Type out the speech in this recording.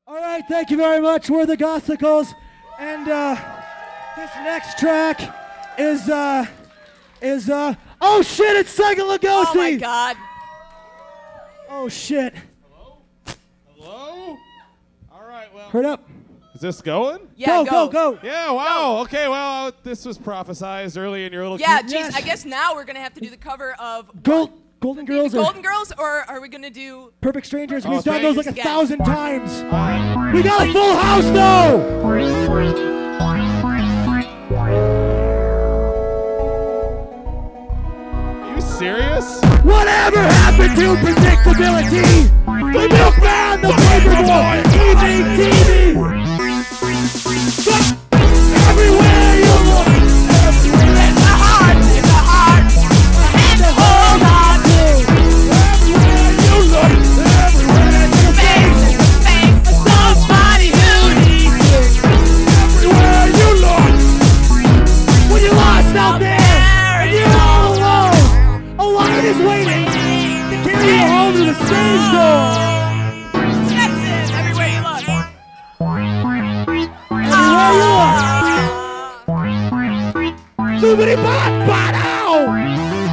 All right, thank you very much. We're the Gossicles, and this next track is oh shit, it's Sega Lugosi. Oh my God. Oh shit. Hello? All right, well. Hurry up. Is this going? Yeah, go. Yeah, wow. Okay, well, this was prophesized early in your little Yeah, cute- geez, Yes. I guess now we're gonna have to do the cover of Golden the Girls Golden Girls, or are we gonna do? Perfect Strangers. Oh, We've done those like thanks. 1,000 times. Uh, We got a full house though. are you serious? Whatever happened to predictability? The milkman, the paperboy, evening TV. Everywhere you look, It's a heart, I have to hold on to. everywhere you look, everywhere you Face somebody who needs you. everywhere you look. When you're lost out there and you're all alone, a lion is waiting to carry you home to the stage door. That's it. Everywhere you look. Everywhere you look. Zoobity bot, bot, ow!